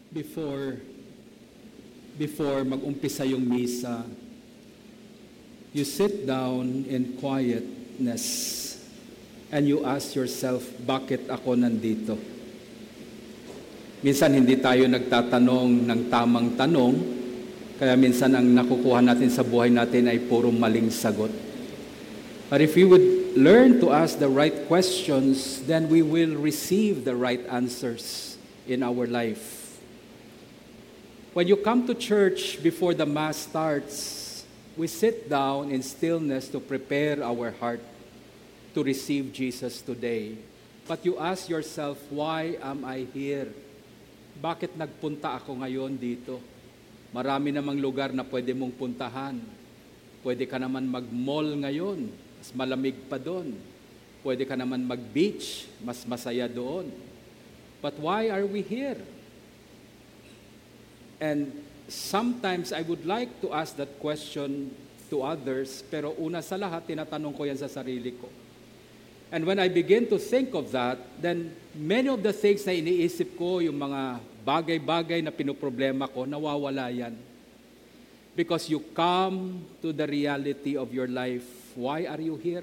before mag-umpisa yung misa, you sit down in quietness and you ask yourself, bakit ako nandito? Minsan hindi tayo nagtatanong ng tamang tanong, kaya minsan ang nakukuha natin sa buhay natin ay puro maling sagot. But if we would learn to ask the right questions, then we will receive the right answers in our life. When you come to church before the Mass starts, we sit down in stillness to prepare our heart to receive Jesus today. But you ask yourself, why am I here? Bakit nagpunta ako ngayon dito? Marami namang lugar na pwede mong puntahan. Pwede ka naman mag-mall ngayon, mas malamig pa doon. Pwede ka naman mag-beach, mas masaya doon. But why are we here? And sometimes I would like to ask that question to others, pero una sa lahat, tinatanong ko yan sa sarili ko. And when I begin to think of that, then many of the things na iniisip ko, yung mga bagay-bagay na pinoproblema ko, nawawala yan. Because you come to the reality of your life. Why are you here?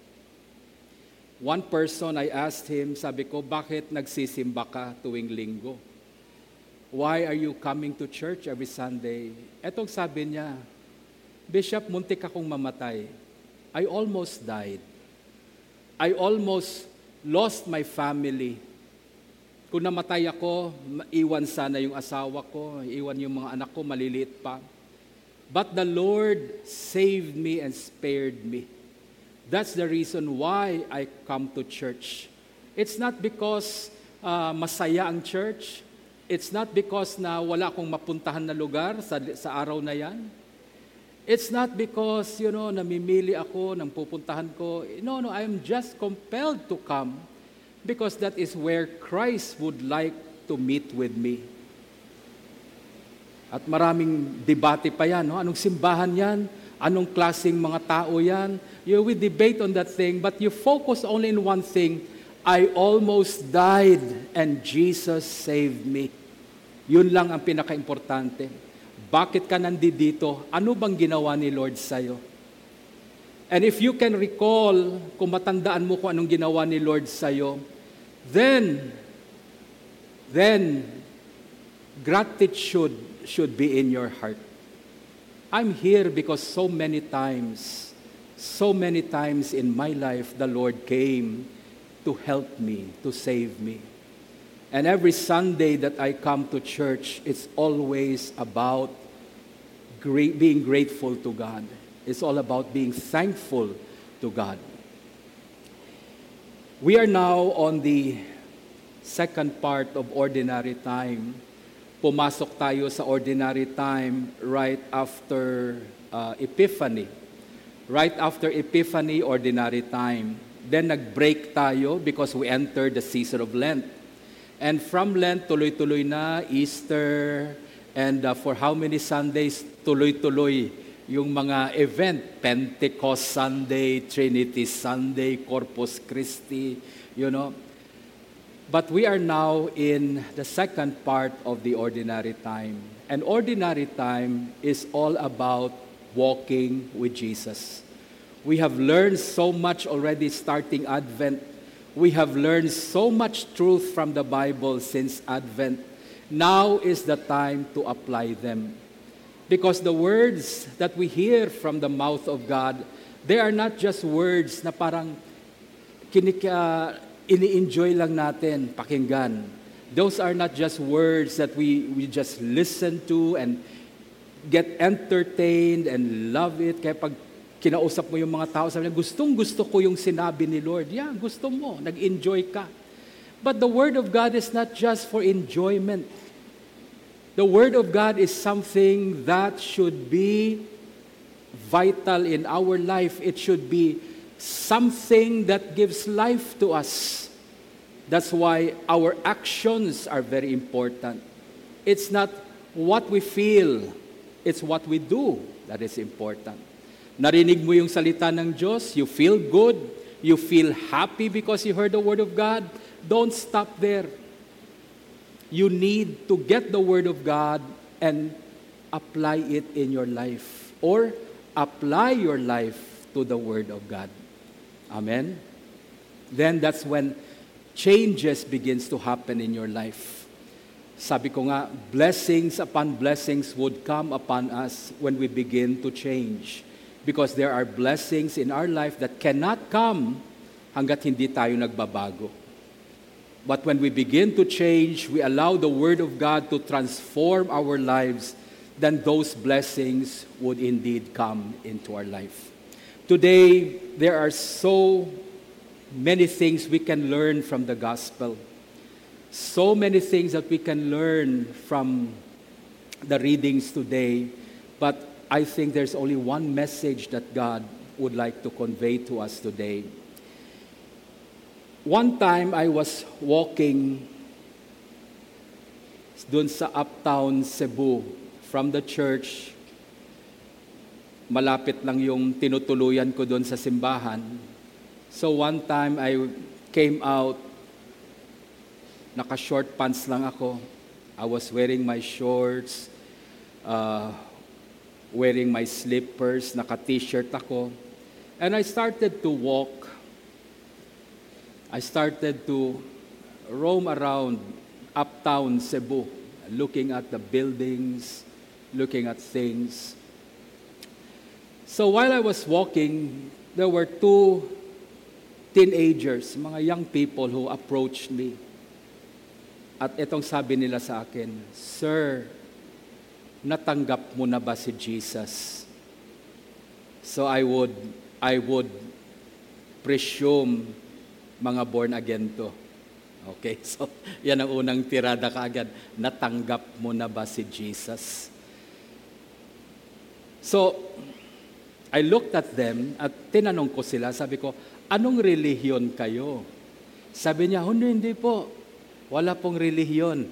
One person, I asked him, sabi ko, bakit nagsisimba ka tuwing linggo? Why are you coming to church every Sunday? Etong sabi niya, Bishop, muntik akong mamatay. I almost died. I almost lost my family. Kung namatay ako, iwan sana yung asawa ko, iwan yung mga anak ko, maliliit pa. But the Lord saved me and spared me. That's the reason why I come to church. It's not because masaya ang church. It's not because na wala akong mapuntahan na lugar sa araw na yan. It's not because, namimili ako ng pupuntahan ko. No, I am just compelled to come because that is where Christ would like to meet with me. At maraming debate pa yan. No? Anong simbahan yan? Anong klaseng mga tao yan? You will debate on that thing, but you focus only in one thing. I almost died and Jesus saved me. Yun lang ang pinaka-importante. Bakit ka nandito? Ano bang ginawa ni Lord sa'yo? And if you can recall, kung matandaan mo kung anong ginawa ni Lord sa'yo, then gratitude should be in your heart. I'm here because so many times in my life, the Lord came to help me, to save me. And every Sunday that I come to church, it's always about being grateful to God. It's all about being thankful to God. We are now on the second part of ordinary time. Pumasok tayo sa ordinary time right after Epiphany. Right after Epiphany, ordinary time. Then nag-break tayo because we entered the season of Lent. And from Lent, tuloy-tuloy na, Easter, and for how many Sundays, tuloy-tuloy yung mga event, Pentecost Sunday, Trinity Sunday, Corpus Christi, But we are now in the second part of the ordinary time. And ordinary time is all about walking with Jesus. We have learned so much already starting Advent. We have learned so much truth from the Bible since Advent. Now is the time to apply them. Because the words that we hear from the mouth of God, they are not just words na parang ini-enjoy lang natin pakinggan. Those are not just words that we just listen to and get entertained and love it. Kaya pag kinausap mo yung mga tao, sabi niya, gustong-gusto ko yung sinabi ni Lord. Yeah, gusto mo, nag-enjoy ka. But the Word of God is not just for enjoyment. The Word of God is something that should be vital in our life. It should be something that gives life to us. That's why our actions are very important. It's not what we feel, it's what we do that is important. Narinig mo yung salita ng Diyos, you feel good, you feel happy because you heard the Word of God, don't stop there. You need to get the Word of God and apply it in your life, or apply your life to the Word of God. Amen? Then that's when changes begins to happen in your life. Sabi ko nga, blessings upon blessings would come upon us when we begin to change. Because there are blessings in our life that cannot come hanggat hindi tayo nagbabago. But when we begin to change, we allow the Word of God to transform our lives, then those blessings would indeed come into our life. Today, there are so many things we can learn from the gospel. So many things that we can learn from the readings today. But I think there's only one message that God would like to convey to us today. One time, I was walking dun sa Uptown Cebu from the church. Malapit lang yung tinutuluyan ko dun sa simbahan. So one time, I came out, naka-short pants lang ako. I was wearing my shorts, wearing my slippers, naka-t-shirt ako. And I started to walk. I started to roam around Uptown Cebu, looking at the buildings, looking at things. So while I was walking, there were two teenagers, mga young people who approached me. At itong sabi nila sa akin, "Sir, natanggap mo na ba si Jesus?" So I would presume mga born again to. Okay, so yan ang unang tirada kaagad. Natanggap mo na ba si Jesus? So, I looked at them at tinanong ko sila, sabi ko, anong relihiyon kayo? Sabi niya, hindi po. Wala pong relihiyon.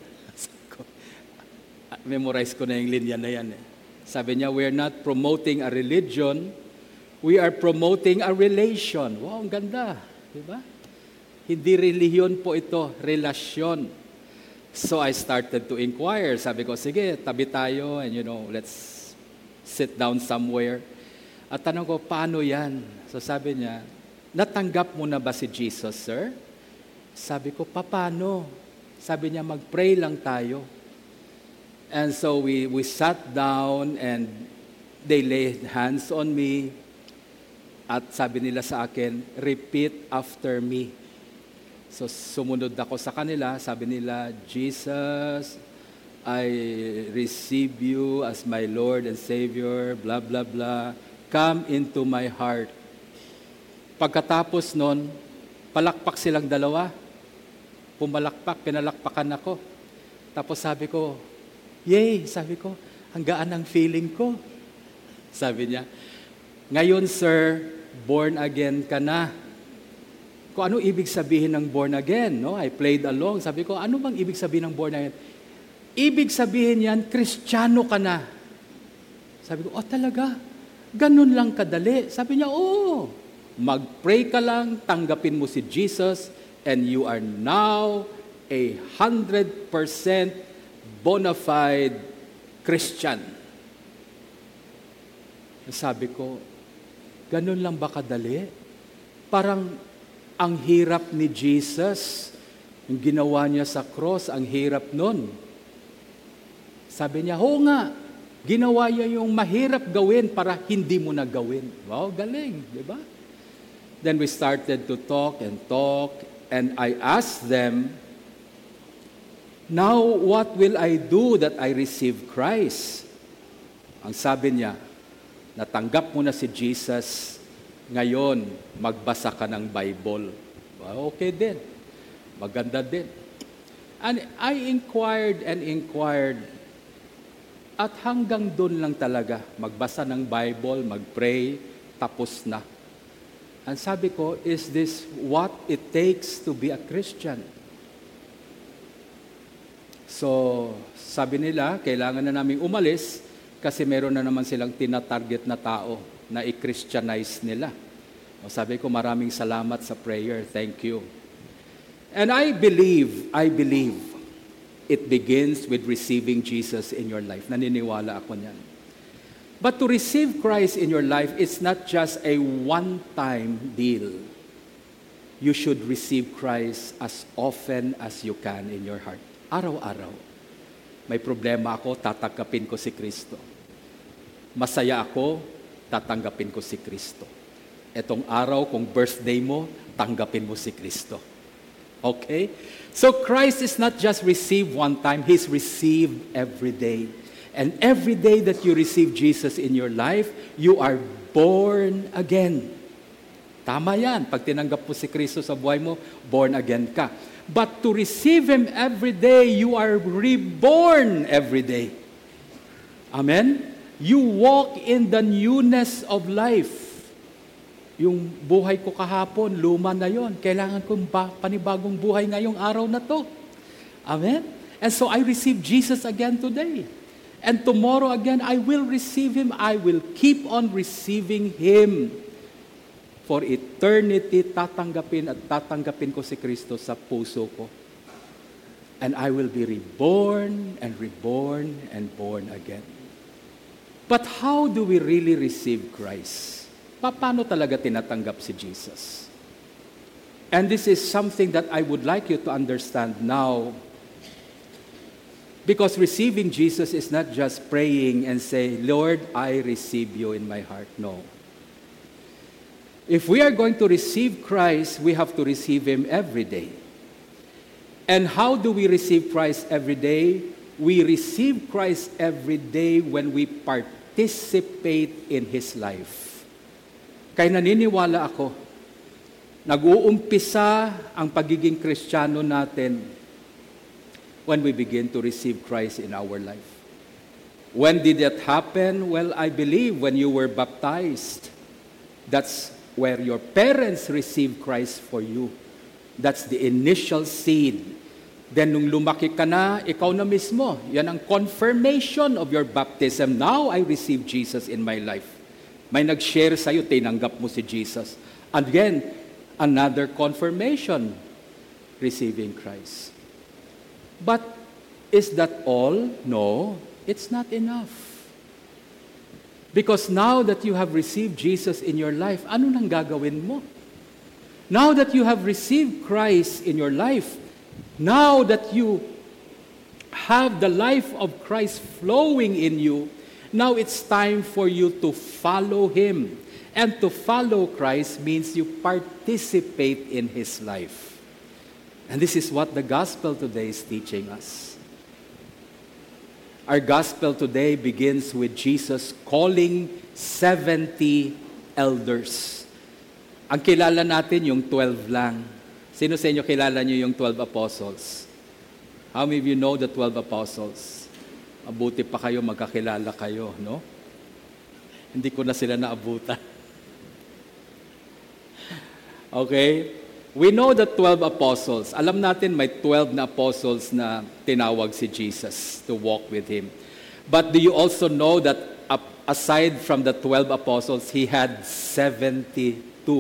Memorize ko na yung linya na yan. Sabi niya, we're not promoting a religion, we are promoting a relation. Wow, ang ganda. Diba? Hindi relihiyon po ito, relasyon. So I started to inquire. Sabi ko, sige, tabi tayo and let's sit down somewhere. At tanong ko, paano yan? So sabi niya, natanggap mo na ba si Jesus, sir? Sabi ko, paano? Sabi niya, mag-pray lang tayo. And so we sat down and they laid hands on me. At sabi nila sa akin, repeat after me. So sumunod ako sa kanila, sabi nila, Jesus, I receive you as my Lord and Savior, blah, blah, blah. Come into my heart. Pagkatapos nun, palakpak silang dalawa. Pumalakpak, pinalakpakan ako. Tapos sabi ko, yay, sabi ko, ang gaan ng feeling ko. Sabi niya, ngayon sir, born again ka na. Kung ano ibig sabihin ng born again, no? I played along. Sabi ko, ano bang ibig sabihin ng born again? Ibig sabihin yan, Kristiyano ka na. Sabi ko, talaga? Ganun lang kadali. Sabi niya, mag-pray ka lang, tanggapin mo si Jesus, and you are now 100% bona fide Christian. Sabi ko, ganun lang ba kadali? Parang ang hirap ni Jesus, yung ginawa niya sa cross, ang hirap nun. Sabi niya, nga, ginawa niya yung mahirap gawin para hindi mo na gawin. Wow, galing, di ba? Then we started to talk, and I asked them, now what will I do that I receive Christ? Ang sabi niya, natanggap mo na si Jesus, ngayon, magbasa ka ng Bible. Well, okay din. Maganda din. And I inquired, at hanggang doon lang talaga, magbasa ng Bible, mag-pray, tapos na. And sabi ko, is this what it takes to be a Christian? So, sabi nila, kailangan na naming umalis kasi meron na naman silang tinatarget na tao na i-Christianize nila. O sabi ko, maraming salamat sa prayer. Thank you. And I believe it begins with receiving Jesus in your life. Naniniwala ako niyan. But to receive Christ in your life, it's not just a one-time deal. You should receive Christ as often as you can in your heart. Araw-araw. May problema ako, tatanggapin ko si Kristo. Masaya ako, tatanggapin ko si Kristo. Etong araw, kung birthday mo, tanggapin mo si Kristo. Okay? So Christ is not just received one time, He's received every day. And every day that you receive Jesus in your life, you are born again. Tama yan. Pag tinanggap mo si Kristo sa buhay mo, born again ka. But to receive Him every day, you are reborn every day. Amen? You walk in the newness of life. Yung buhay ko kahapon, luma na yon. Kailangan kong panibagong buhay ngayong araw na to. Amen? And so I receive Jesus again today. And tomorrow again, I will receive Him. I will keep on receiving Him. For eternity, tatanggapin ko si Kristo sa puso ko. And I will be reborn and reborn and born again. But how do we really receive Christ? Paano talaga tinatanggap si Jesus? And this is something that I would like you to understand now. Because receiving Jesus is not just praying and say, Lord, I receive you in my heart. No. If we are going to receive Christ, we have to receive Him every day. And how do we receive Christ every day? We receive Christ every day when we participate in His life. Kaya naniniwala ako, nag-uumpisa ang pagiging Kristiyano natin when we begin to receive Christ in our life. When did that happen? Well, I believe when you were baptized. That's where your parents received Christ for you. That's the initial seed. Then nung lumaki ka na, ikaw na mismo. Yan ang confirmation of your baptism. Now I receive Jesus in my life. May nag-share sa'yo, tinanggap mo si Jesus. Again, another confirmation, receiving Christ. But is that all? No, it's not enough. Because now that you have received Jesus in your life, ano nang gagawin mo? Now that you have received Christ in your life, now that you have the life of Christ flowing in you, now it's time for you to follow Him. And to follow Christ means you participate in His life. And this is what the gospel today is teaching us. Our gospel today begins with Jesus calling 70 elders. Ang kilala natin yung 12 lang. Sino sa inyo kilala niyo yung 12 apostles? How many of you know the 12 apostles? Mabuti pa kayo, magkakilala kayo, no? Hindi ko na sila naabutan. Okay? We know the 12 apostles. Alam natin may 12 na apostles na tinawag si Jesus to walk with Him. But do you also know that aside from the 12 apostles, He had 72?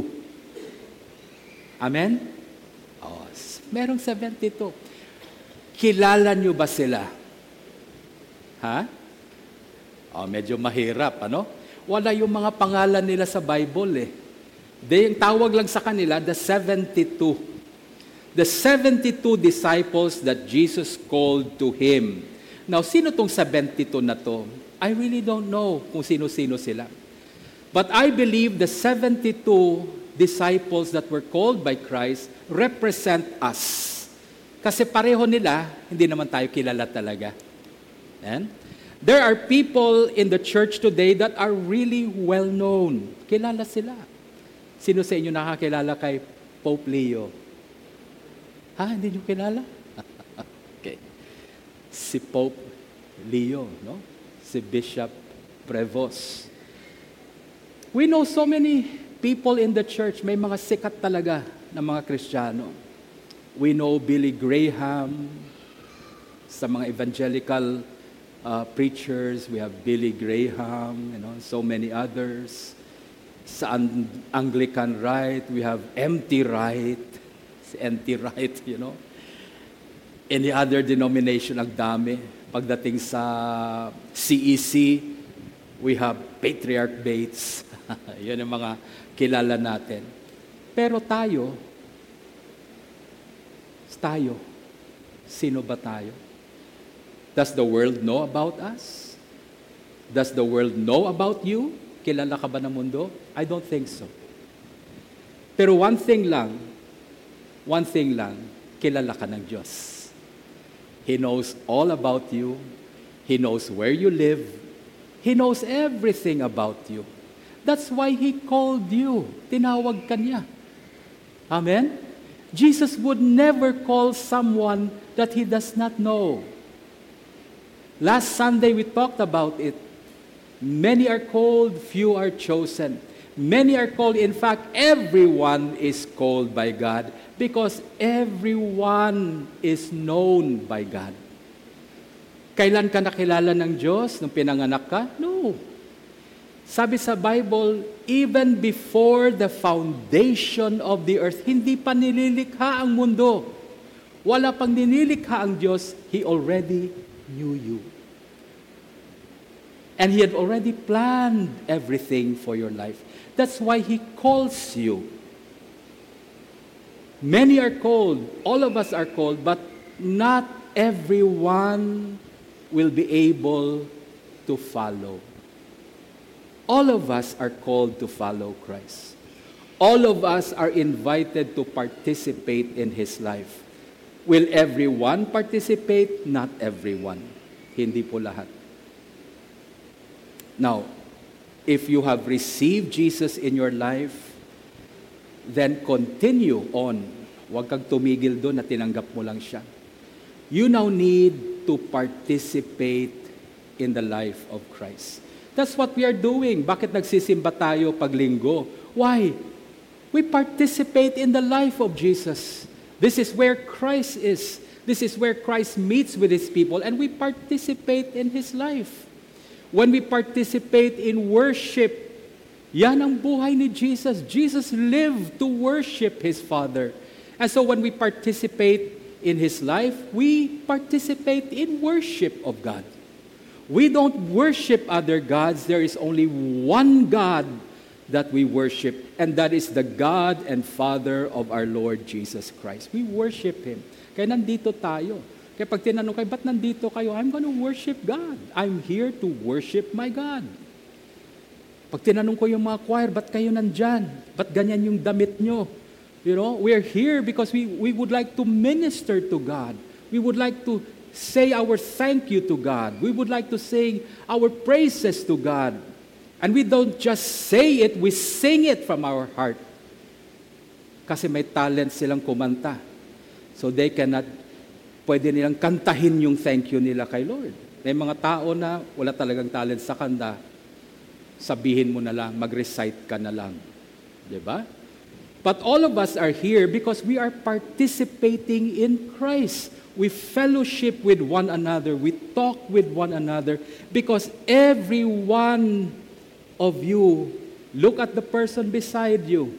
Amen? Oh, merong 72. Kilala niyo ba sila? Ha? Oh, medyo mahirap, ano? Wala yung mga pangalan nila sa Bible eh. Yung tawag lang sa kanila, the 72. The 72 disciples that Jesus called to Him. Now, sino tong 72 na to? I really don't know kung sino-sino sila. But I believe the 72 disciples that were called by Christ represent us. Kasi pareho nila, hindi naman tayo kilala talaga. And there are people in the church today that are really well-known. Kilala sila. Sino sa inyo nakakilala kay Pope Leo? Ha? Hindi nyo kilala? Okay. Si Pope Leo, no? Si Bishop Prevost. We know so many people in the church. May mga sikat talaga na mga Kristiyano. We know Billy Graham. Sa mga evangelical preachers, we have Billy Graham, so many others. Sa Anglican Rite, we have M.T. Wright. Si M.T. Wright, Any other denomination, ang dami. Pagdating sa CEC, we have Patriarch Bates. Yan ang mga kilala natin. Pero tayo, sino ba tayo? Does the world know about us? Does the world know about you? Kilala ka ba ng mundo? I don't think so. Pero one thing lang, kilala ka ng Diyos. He knows all about you. He knows where you live. He knows everything about you. That's why He called you. Tinawag ka niya. Amen? Jesus would never call someone that He does not know. Last Sunday we talked about it. Many are called, few are chosen. Many are called. In fact, everyone is called by God because everyone is known by God. Kailan ka nakilala ng Diyos? Nung pinanganak ka? No. Sabi sa Bible, even before the foundation of the earth, hindi pa nililikha ang mundo. Wala pang nililikha ang Diyos, He already knew you. And He had already planned everything for your life. That's why He calls you. Many are called, all of us are called, but not everyone will be able to follow. All of us are called to follow Christ. All of us are invited to participate in His life. Will everyone participate? Not everyone. Hindi po lahat. Now, if you have received Jesus in your life, then continue on. Huwag kang tumigil doon na tinanggap mo lang siya. You now need to participate in the life of Christ. That's what we are doing. Bakit nagsisimba tayo pag linggo? Why? We participate in the life of Jesus. This is where Christ is. This is where Christ meets with His people, and we participate in His life. When we participate in worship, yan ang buhay ni Jesus. Jesus lived to worship His Father. And so when we participate in His life, we participate in worship of God. We don't worship other gods. There is only one God that we worship, and that is the God and Father of our Lord Jesus Christ. We worship Him. Kaya nandito tayo. Kaya pag tinanong kayo, ba't nandito kayo? I'm going to worship God. I'm here to worship my God. Pag tinanong ko yung mga choir, ba't kayo nandyan? Ba't ganyan yung damit nyo? You know, we're here because we would like to minister to God. We would like to say our thank you to God. We would like to sing our praises to God. And we don't just say it, we sing it from our heart. Kasi may talent silang kumanta. So they cannot, pwede nilang kantahin yung thank you nila kay Lord. May mga tao na wala talagang talent sa kanta, sabihin mo na lang, mag-recite ka na lang. Diba? But all of us are here because we are participating in Christ. We fellowship with one another. We talk with one another because every one of you, look at the person beside you.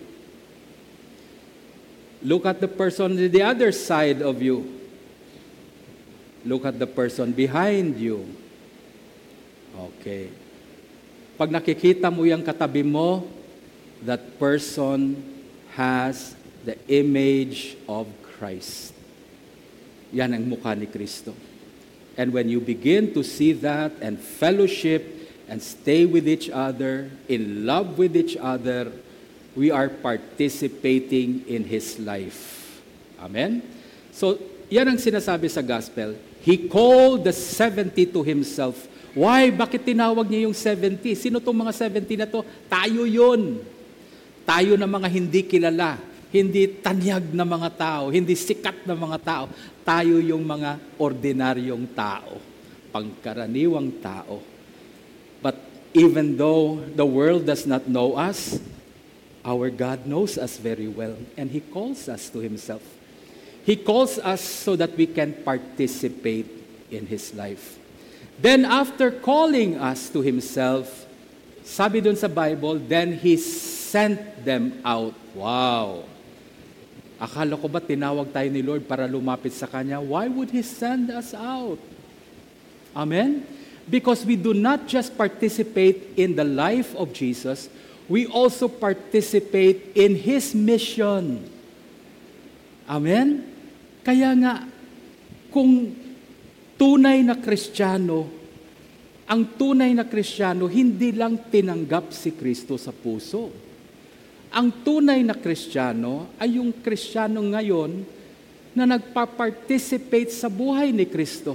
Look at the person on the other side of you. Look at the person behind you. Okay. Pag nakikita mo yung katabi mo, that person has the image of Christ. Yan ang mukha ni Kristo. And when you begin to see that and fellowship and stay with each other, in love with each other, we are participating in His life. Amen? So, yan ang sinasabi sa gospel. He called the 70 to Himself. Why? Bakit tinawag niya yung 70? Sino tong mga 70 na to? Tayo yun. Tayo na mga hindi kilala. Hindi tanyag na mga tao. Hindi sikat na mga tao. Tayo yung mga ordinaryong tao. Pangkaraniwang tao. But even though the world does not know us, our God knows us very well, and He calls us to Himself. He calls us so that we can participate in His life. Then after calling us to Himself, sabi dun sa Bible, then He sent them out. Wow! Akala ko ba tinawag tayo ni Lord para lumapit sa Kanya? Why would He send us out? Amen? Because we do not just participate in the life of Jesus, we also participate in His mission. Amen? Kaya nga, kung tunay na Kristiyano, ang tunay na Kristiyano, hindi lang tinanggap si Kristo sa puso. Ang tunay na Kristiyano ay yung Kristiyano ngayon na nagpa-participate sa buhay ni Kristo.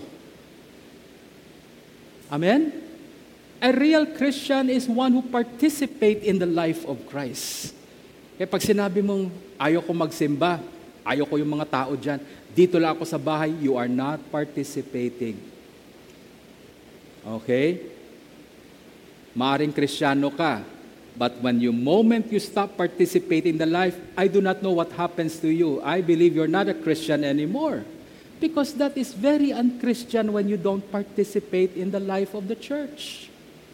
Amen? A real Christian is one who participate in the life of Christ. Kaya pag sinabi mong, ayaw ko magsimba, ayaw ko yung mga tao dyan, dito lang ako sa bahay, you are not participating. Okay? Maaring Kristiyano ka, but when you moment you stop participating in the life, I do not know what happens to you. I believe you're not a Christian anymore. Because that is very un-Christian when you don't participate in the life of the church.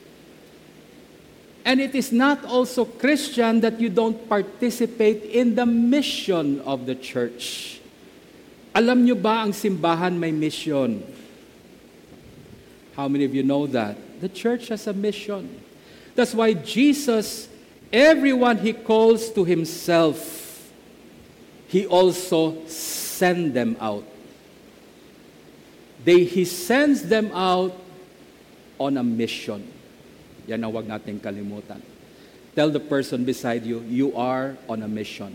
And it is not also Christian that you don't participate in the mission of the church. Alam nyo ba ang simbahan may mission? How many of you know that? The church has a mission. That's why Jesus, everyone He calls to Himself, He also sends them out. He sends them out on a mission. Yan ang huwag nating kalimutan. Tell the person beside you, you are on a mission.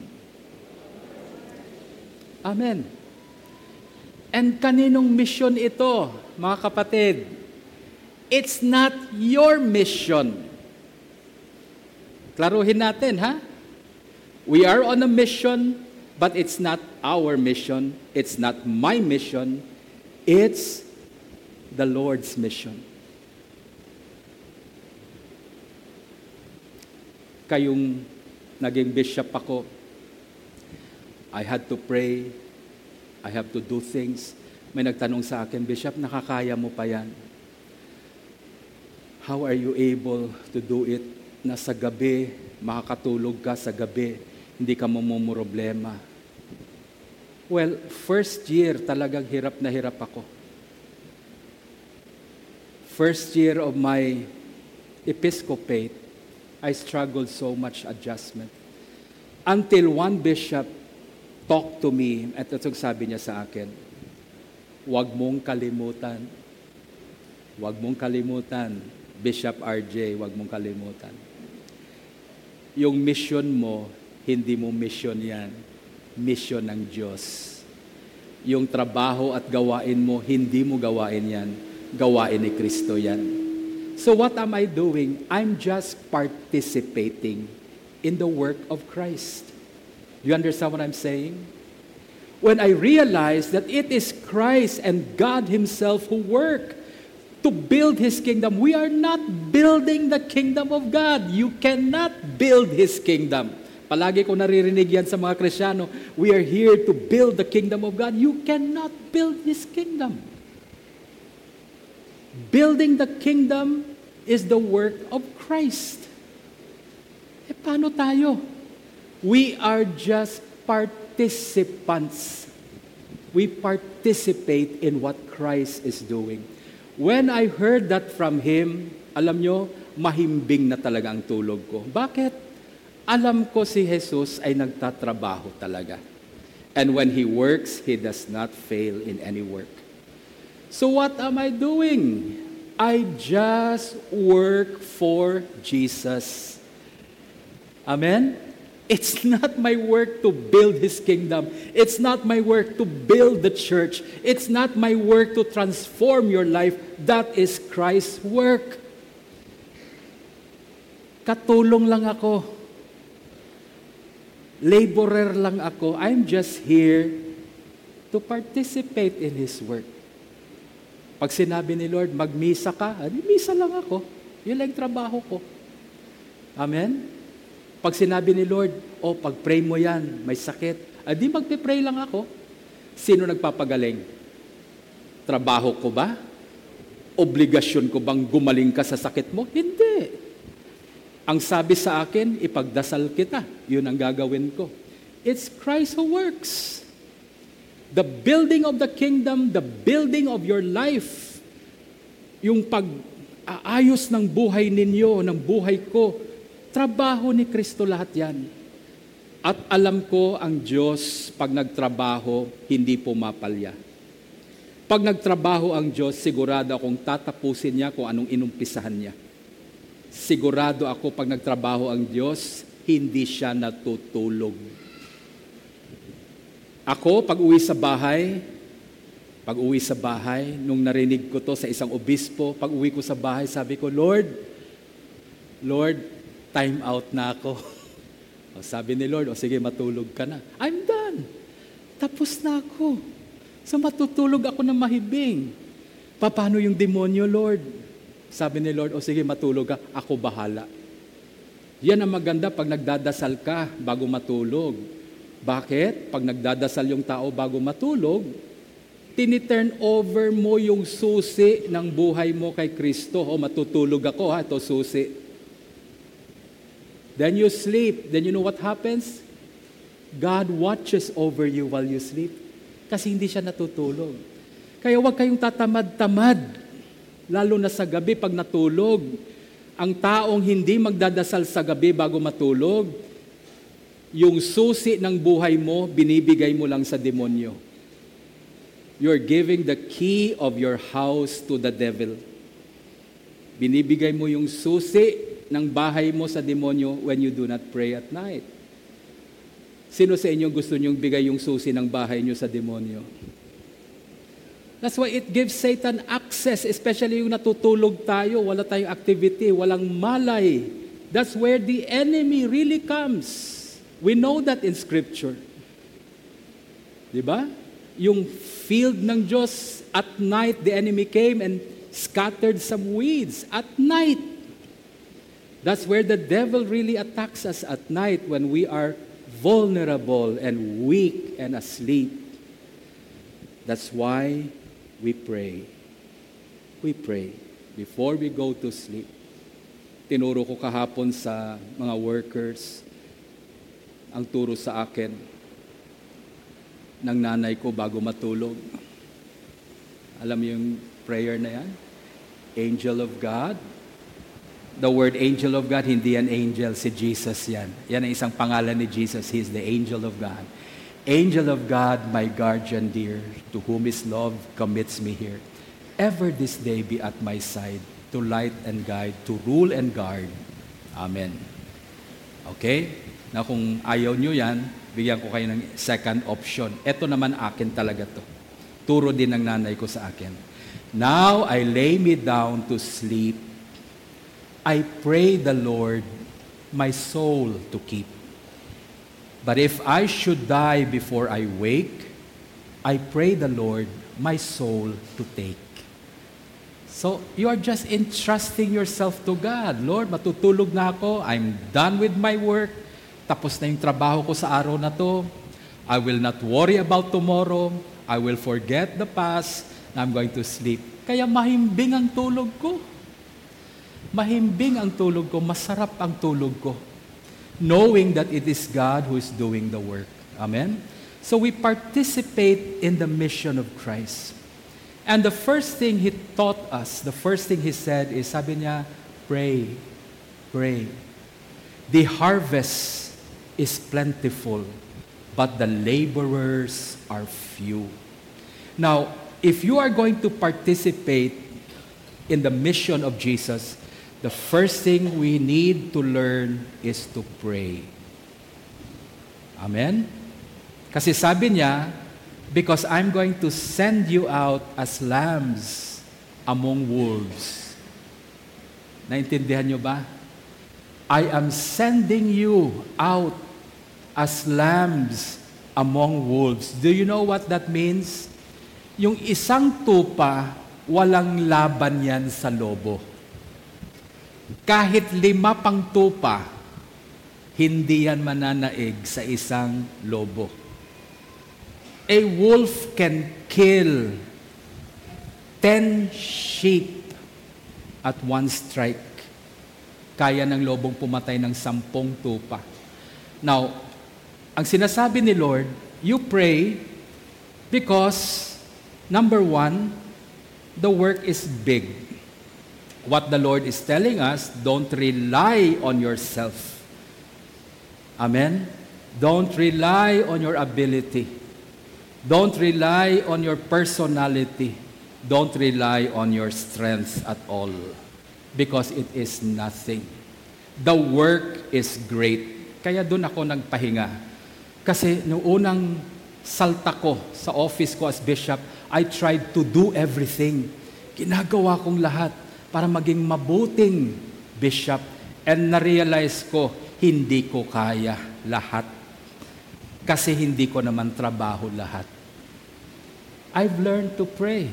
Amen. And kaninong mission ito, mga kapatid? It's not your mission. Klaruhin natin, ha? We are on a mission, but it's not our mission. It's not my mission. It's the Lord's mission. Kayong naging bishop ako, I had to pray, I have to do things. May nagtanong sa akin, Bishop, nakakaya mo pa yan? How are you able to do it? Na sa gabi, makakatulog ka sa gabi, hindi ka mamumroblema. Well, first year talagang hirap na hirap ako. First year of my episcopate, I struggled so much adjustment. Until one bishop talked to me, at ito sabi niya sa akin, huwag mong kalimutan, Bishop RJ, huwag mong kalimutan. Yung mission mo, hindi mo mission yan. Mission ng Diyos. Yung trabaho at gawain mo, hindi mo gawain yan. Gawain ni Kristo yan. So what am I doing? I'm just participating in the work of Christ. Do you understand what I'm saying? When I realize that it is Christ and God Himself who work to build His kingdom. We are not building the kingdom of God. You cannot build His kingdom. Palagi ko naririnig yan sa mga Kristiyano. We are here to build the kingdom of God. You cannot build His kingdom. Building the kingdom is the work of Christ. Paano tayo? We are just participants. We participate in what Christ is doing. When I heard that from Him, alam nyo, mahimbing na talaga ang tulog ko. Bakit? Alam ko si Jesus ay nagtatrabaho talaga. And when He works, He does not fail in any work. So what am I doing? I just work for Jesus. Amen? It's not my work to build His kingdom. It's not my work to build the church. It's not my work to transform your life. That is Christ's work. Katulong lang ako. Laborer lang ako. I'm just here to participate in His work. Pag sinabi ni Lord, magmisa ka, misa lang ako. Yun lang trabaho ko. Amen? Pag sinabi ni Lord, pag-pray mo yan, may sakit, di magpe-pray lang ako. Sino nagpapagaling? Trabaho ko ba? Obligasyon ko bang gumaling ka sa sakit mo? Hindi. Ang sabi sa akin, ipagdasal kita. Yun ang gagawin ko. It's Christ who works. The building of the kingdom, the building of your life, yung pag-aayos ng buhay ninyo, ng buhay ko, trabaho ni Kristo lahat yan. At alam ko ang Diyos, pag nagtrabaho, hindi pumapalya. Pag nagtrabaho ang Diyos, sigurado akong tatapusin niya kung anong inumpisahan niya. Sigurado ako pag nagtrabaho ang Diyos, hindi siya natutulog. Ako, pag uwi sa bahay, nung narinig ko to sa isang obispo, pag uwi ko sa bahay, sabi ko, Lord, time out na ako. Sabi ni Lord, sige, matulog ka na. I'm done. Tapos na ako. So matutulog ako ng mahibing. Paano yung demonyo, Lord? Sabi ni Lord, sige, matulog ka. Ako bahala. Yan ang maganda pag nagdadasal ka bago matulog. Bakit? Pag nagdadasal yung tao bago matulog, tiniturn over mo yung susi ng buhay mo kay Kristo. Matutulog ako, ito susi. Then you sleep. Then you know what happens? God watches over you while you sleep. Kasi hindi siya natutulog. Kaya huwag kayong tatamad-tamad. Lalo na sa gabi pag natulog. Ang taong hindi magdadasal sa gabi bago matulog, yung susi ng buhay mo, binibigay mo lang sa demonyo. You're giving the key of your house to the devil. Binibigay mo yung susi ng bahay mo sa demonyo when you do not pray at night. Sino sa inyo gusto niyong bigay yung susi ng bahay niyo sa demonyo? That's why it gives Satan access, especially yung natutulog tayo, wala tayong activity, walang malay. That's where the enemy really comes. We know that in Scripture. Diba? Yung field ng Diyos, at night the enemy came and scattered some weeds. At night. That's where the devil really attacks us at night when we are vulnerable and weak and asleep. That's why we pray. We pray before we go to sleep. Tinuro ko kahapon sa mga workers, ang turo sa akin ng nanay ko bago matulog. Alam mo yung prayer na yan? Angel of God. The word angel of God, hindi yan angel, si Jesus yan. Yan ang isang pangalan ni Jesus. He is the angel of God. Angel of God, my guardian dear, to whom His love commits me here. Ever this day be at my side, to light and guide, to rule and guard. Amen. Okay? Na kung ayaw nyo yan, bigyan ko kayo ng second option. Ito naman akin talaga to. Turo din ng nanay ko sa akin. Now I lay me down to sleep. I pray the Lord my soul to keep. But if I should die before I wake, I pray the Lord my soul to take. So, you are just entrusting yourself to God. Lord, matutulog na ako. I'm done with my work. Tapos na yung trabaho ko sa araw na to. I will not worry about tomorrow. I will forget the past. I'm going to sleep. Kaya mahimbing ang tulog ko. Mahimbing ang tulog ko, masarap ang tulog ko. Knowing that it is God who is doing the work. Amen? So we participate in the mission of Christ. And the first thing He taught us, the first thing He said is, sabi niya, pray, pray. The harvest is plentiful, but the laborers are few. Now, if you are going to participate in the mission of Jesus, the first thing we need to learn is to pray. Amen? Kasi sabi niya, because I'm going to send you out as lambs among wolves. Naintindihan niyo ba? I am sending you out as lambs among wolves. Do you know what that means? Yung isang tupa, walang laban yan sa lobo. Kahit 5 pang tupa, hindi yan mananaig sa isang lobo. A wolf can kill 10 sheep at one strike. Kaya ng lobong pumatay ng 10 tupa. Now, Ang sinasabi ni Lord, you pray because, number one, the work is big. What the Lord is telling us, don't rely on yourself. Amen? Don't rely on your ability. Don't rely on your personality. Don't rely on your strength at all. Because it is nothing. The work is great. Kaya doon ako nagpahinga. Kasi noong unang salta ko sa office ko as bishop, I tried to do everything. Ginagawa kong lahat para maging mabuting bishop. And na-realize ko, hindi ko kaya lahat. Kasi hindi ko naman trabaho lahat. I've learned to pray.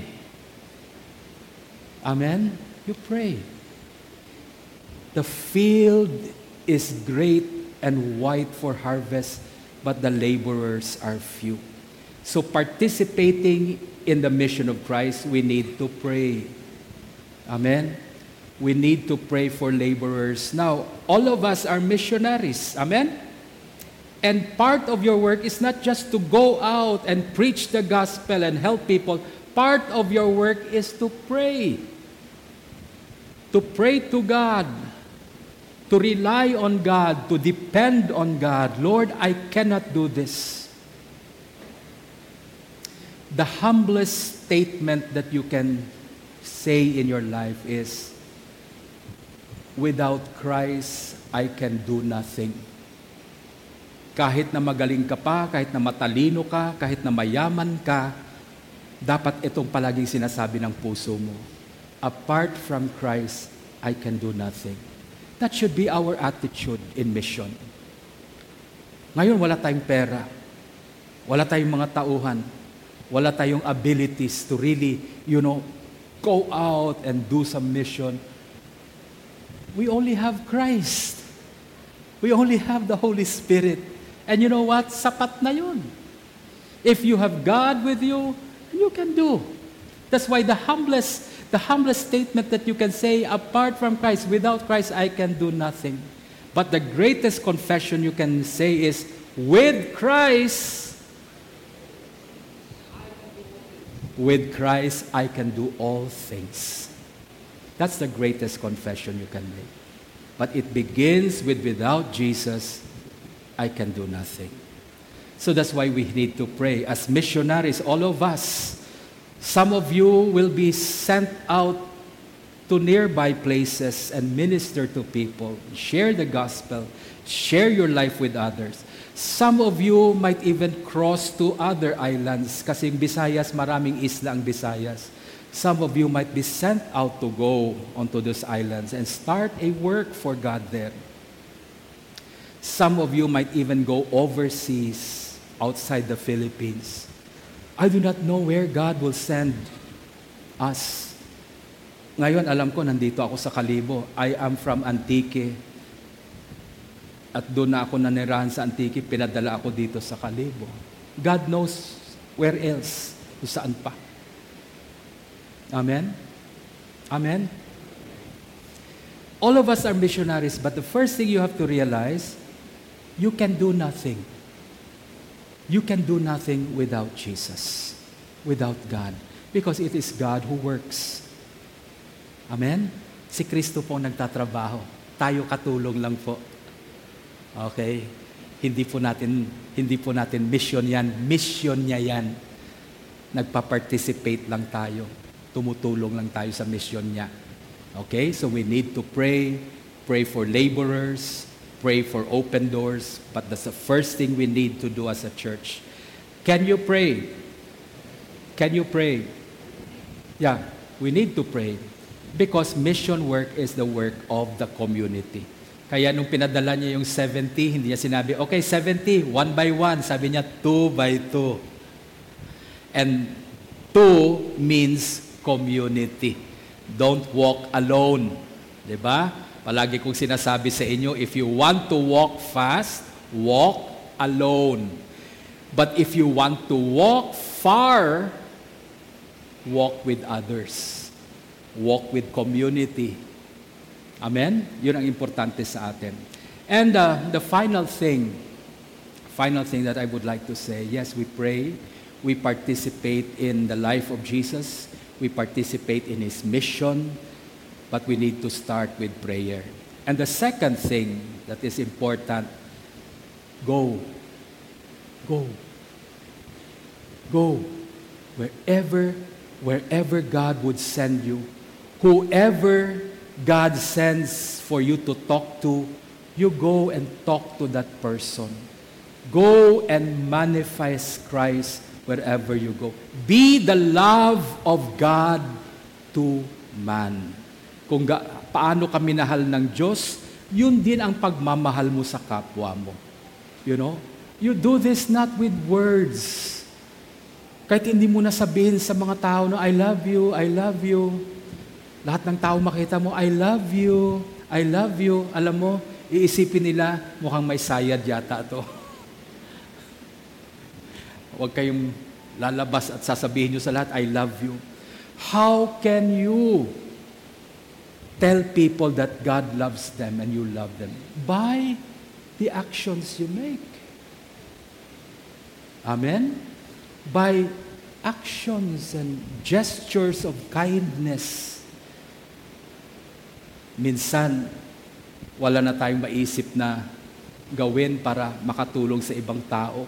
Amen? You pray. The field is great and white for harvest, but the laborers are few. So participating in the mission of Christ, we need to pray. Amen? We need to pray for laborers. Now, all of us are missionaries. Amen? And part of your work is not just to go out and preach the gospel and help people. Part of your work is to pray. To pray to God. To rely on God, to depend on God. Lord, I cannot do this. The humblest statement that you can say in your life is, without Christ, I can do nothing. Kahit na magaling ka pa, kahit na matalino ka, kahit na mayaman ka, dapat itong palaging sinasabi ng puso mo, apart from Christ, I can do nothing. That should be our attitude in mission. Ngayon, wala tayong pera. Wala tayong mga tauhan. Wala tayong abilities to really, go out and do some mission. We only have Christ. We only have the Holy Spirit. And you know what? Sapat na yun. If you have God with you, you can do. That's why the humblest statement that you can say, apart from Christ, without Christ, I can do nothing. But the greatest confession you can say is, with Christ, I can do all things. That's the greatest confession you can make. But it begins with, without Jesus, I can do nothing. So that's why we need to pray. As missionaries, all of us, some of you will be sent out to nearby places and minister to people, share the gospel, share your life with others. Some of you might even cross to other islands kasi Visayas, maraming isla ang Visayas. Some of you might be sent out to go onto those islands and start a work for God there. Some of you might even go overseas, outside the Philippines. I do not know where God will send us. Ngayon, alam ko, nandito ako sa Kalibo. I am from Antique. At doon na ako nanirahan sa Antique, pinadala ako dito sa Kalibo. God knows where else, kung saan pa. Amen? Amen? All of us are missionaries, but the first thing you have to realize, you can do nothing. You can do nothing without Jesus, without God, because it is God who works. Amen? Si Kristo po nagtatrabaho. Tayo katulong lang po. Okay? Hindi po natin mission yan. Mission niya yan. Nagpa-participate lang tayo. Tumutulong lang tayo sa mission niya. Okay? So we need to pray for laborers, pray for open doors, but that's the first thing we need to do as a church. Can you pray? Can you pray? Yeah, we need to pray because mission work is the work of the community. Kaya nung pinadala niya yung 70, hindi niya sinabi, okay, 70, one by one. Sabi niya, 2 by 2. And 2 means community. Don't walk alone. Diba? Palagi kong sinasabi sa inyo, if you want to walk fast, walk alone. But if you want to walk far, walk with others. Walk with community. Amen? Yun ang importante sa atin. And the final thing final thing that I would like to say, yes, we pray, we participate in the life of Jesus, we participate in His mission, but we need to start with prayer. And the second thing that is important, go. Go. Go. Wherever God would send you, whoever God sends for you to talk to, you go and talk to that person. Go and manifest Christ wherever you go. Be the love of God to man. Kung paano ka minahal ng Diyos, yun din ang pagmamahal mo sa kapwa mo. You know? You do this not with words. Kahit hindi mo na sabihin sa mga tao na, I love you, I love you. Lahat ng tao makita mo, I love you, I love you. Alam mo, iisipin nila, mukhang may sayad yata to. Huwag kayong lalabas at sasabihin nyo sa lahat, I love you. How can you tell people that God loves them and you love them? By the actions you make. Amen? By actions and gestures of kindness. Minsan, wala na tayong maisip na gawin para makatulong sa ibang tao.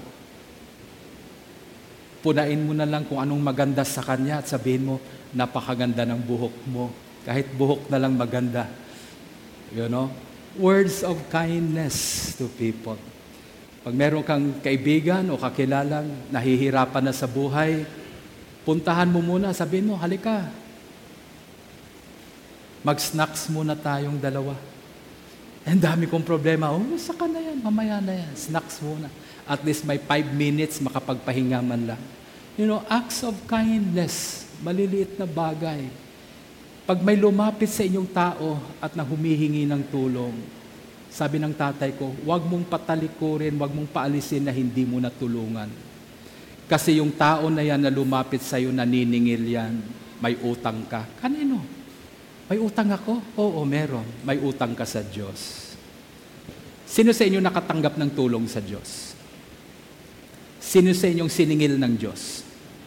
Punain mo na lang kung anong maganda sa kanya at sabihin mo, napakaganda ng buhok mo. Kahit buhok na lang maganda. You know? Words of kindness to people. Pag meron kang kaibigan o kakilalang nahihirapan na sa buhay, puntahan mo muna, sabihin mo, halika. Mag-snacks muna tayong dalawa. Ang dami kong problema. Oh, saka na yan, mamaya na yan. Snacks muna. At least may 5 minutes makapagpahinga man lang. You know, acts of kindness, maliliit na bagay. Pag may lumapit sa inyong tao at na humihingi ng tulong, sabi ng tatay ko, huwag mong patalikurin, huwag mong paalisin na hindi mo natulungan. Kasi yung tao na yan na lumapit sa iyo, naniningil yan, may utang ka. Kanino? May utang ako? Oo, meron. May utang ka sa Diyos. Sino sa inyo nakatanggap ng tulong sa Diyos? Sino sa inyong siningil ng Diyos?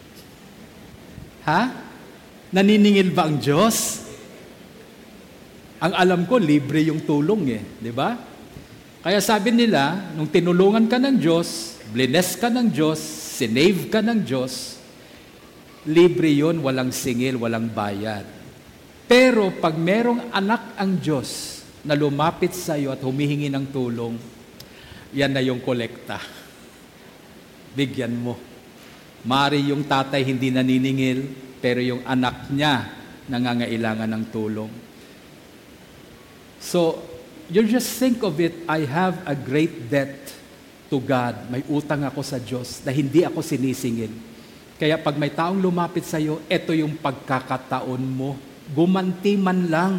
Ha? Naniningil ba ang Diyos? Ang alam ko, libre yung tulong di ba? Kaya sabi nila, nung tinulungan ka ng Diyos, bless ka ng Diyos, sinave ka ng Diyos, libre yun, walang singil, walang bayad. Pero pag merong anak ang Diyos na lumapit sa iyo at humihingi ng tulong, yan na yung kolekta. Bigyan mo. Mari yung tatay hindi naniningil, pero yung anak niya nangangailangan ng tulong. So, you just think of it, I have a great debt to God. May utang ako sa Diyos na hindi ako sinisingil. Kaya pag may taong lumapit sa iyo, ito yung pagkakataon mo. Gumanti man lang.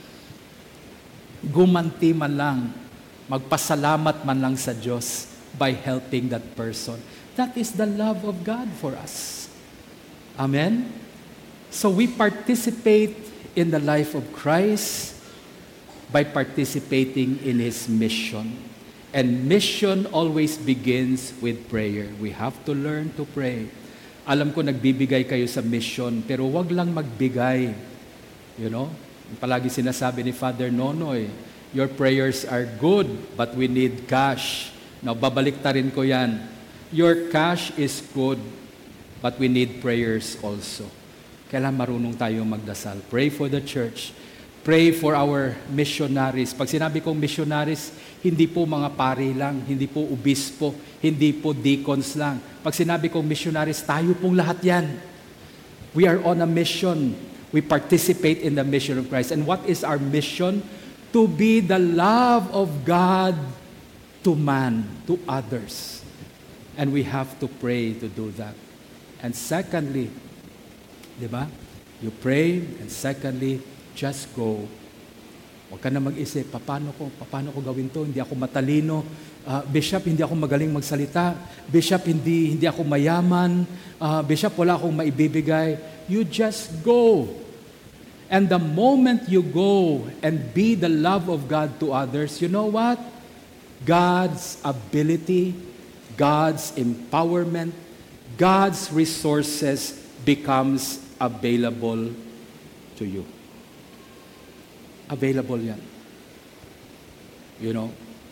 Gumanti man lang. Magpasalamat man lang sa Diyos by helping that person. That is the love of God for us. Amen? So we participate in the life of Christ by participating in His mission. And mission always begins with prayer. We have to learn to pray. Alam ko nagbibigay kayo sa mission, pero wag lang magbigay. You know? Palagi sinasabi ni Father Nonoy, your prayers are good, but we need cash. Now, babaliktarin ko yan. Your cash is good, but we need prayers also. Kailangan marunong tayo magdasal. Pray for the church. Pray for our missionaries. Pag sinabi kong missionaries, hindi po mga pari lang, hindi po obispo, hindi po deacons lang. Pag sinabi kong missionaries, tayo pong lahat yan. We are on a mission. We participate in the mission of Christ. And what is our mission? To be the love of God to man, to others. And we have to pray to do that. And secondly, di ba? You pray, and secondly, just go. Huwag ka na mag-isip, paano ko gawin to? Hindi ako matalino. Bishop, hindi ako magaling magsalita. Bishop, hindi ako mayaman. Bishop, wala akong maibibigay. You just go. And the moment you go and be the love of God to others, you know what? God's ability, God's empowerment, God's resources becomes available to you. Available yan. You know,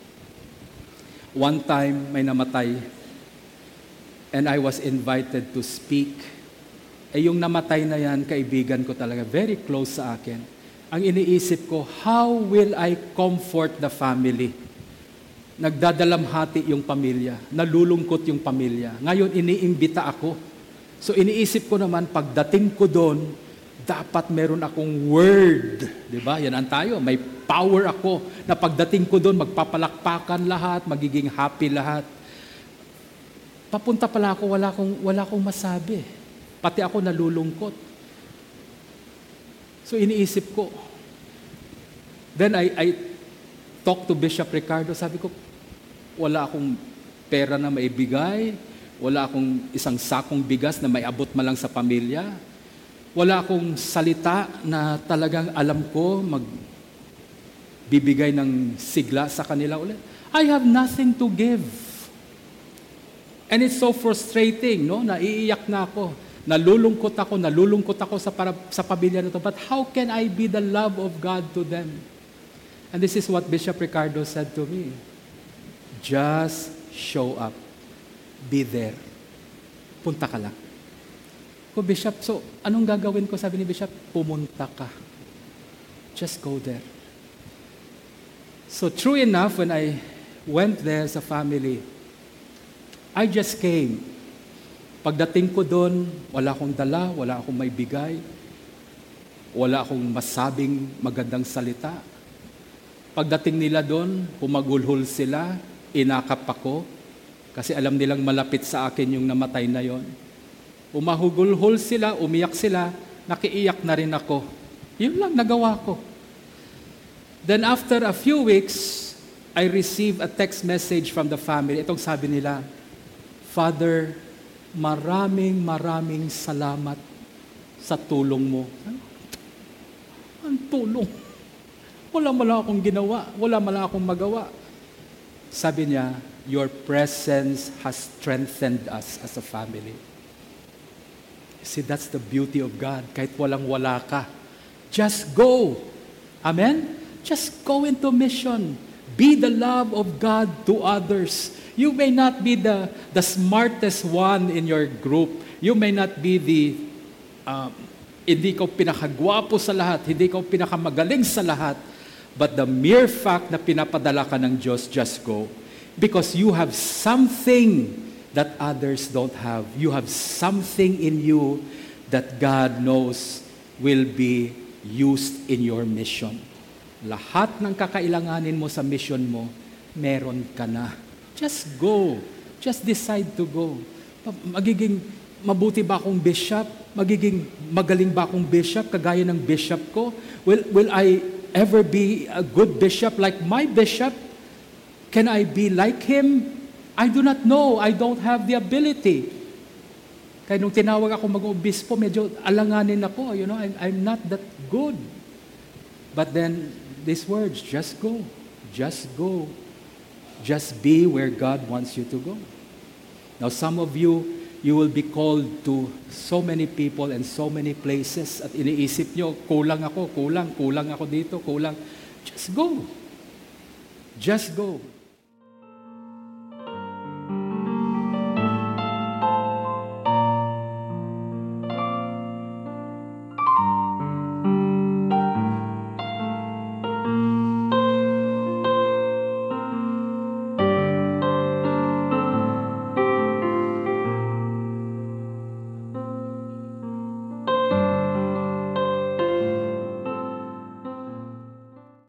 one time may namatay and I was invited to speak. Yung namatay na yan, kaibigan ko talaga, very close sa akin. Ang iniisip ko, how will I comfort the family? Nagdadalamhati yung pamilya, nalulungkot yung pamilya. Ngayon, iniimbita ako. So iniisip ko naman, pagdating ko doon, dapat meron akong word. Diba? Yan ang tayo. May power ako na pagdating ko doon, magpapalakpakan lahat, magiging happy lahat. Papunta pala ako, wala akong masabi. Pati ako nalulungkot. So iniisip ko. Then I talked to Bishop Ricardo. Sabi ko, wala akong pera na maibigay. Wala akong isang sakong bigas na maiabot malang sa pamilya. Wala akong salita na talagang alam ko magbibigay ng sigla sa kanila ulit. I have nothing to give. And it's so frustrating, no? Naiiyak na ako. Nalulungkot ako sa pamilya na to. But how can I be the love of God to them? And this is what Bishop Ricardo said to me. Just show up. Be there. Punta ka lang. Ko, Bishop, so anong gagawin ko? Sabi ni Bishop, pumunta ka. Just go there. So true enough, when I went there sa family, I just came. Pagdating ko doon, wala akong dala, wala akong may bigay, wala akong masabing magandang salita. Pagdating nila doon, humagulhol sila, inakap ako, kasi alam nilang malapit sa akin yung namatay na yon. Umahugulhol sila, umiyak sila, nakiiyak na rin ako. Yun lang nagawa ko. Then after a few weeks, I received a text message from the family. Itong sabi nila, Father, maraming salamat sa tulong mo. Ang tulong? Wala akong ginawa. Wala akong magawa. Sabi niya, your presence has strengthened us as a family. See, that's the beauty of God. Kahit walang-wala ka, just go. Amen? Just go into mission. Be the love of God to others. You may not be the smartest one in your group. You may not be hindi ka pinakagwapo sa lahat, hindi ka pinakamagaling sa lahat, but the mere fact na pinapadala ka ng Diyos, just go. Because you have something that others don't have. You have something in you that God knows will be used in your mission. Lahat ng kakailanganin mo sa mission mo, meron ka na. Just go. Just decide to go. Magiging mabuti ba akong bishop? Magiging magaling ba akong bishop kagaya ng bishop ko? Will I ever be a good bishop like my bishop? Can I be like him? I do not know. I don't have the ability. Kaya nung tinawag ako mag-obispo, medyo alanganin ako. You know, I'm not that good. But then, these words, just go. Just go. Just be where God wants you to go. Now, some of you will be called to so many people and so many places at iniisip nyo, kulang ako dito, kulang. Just go. Just go.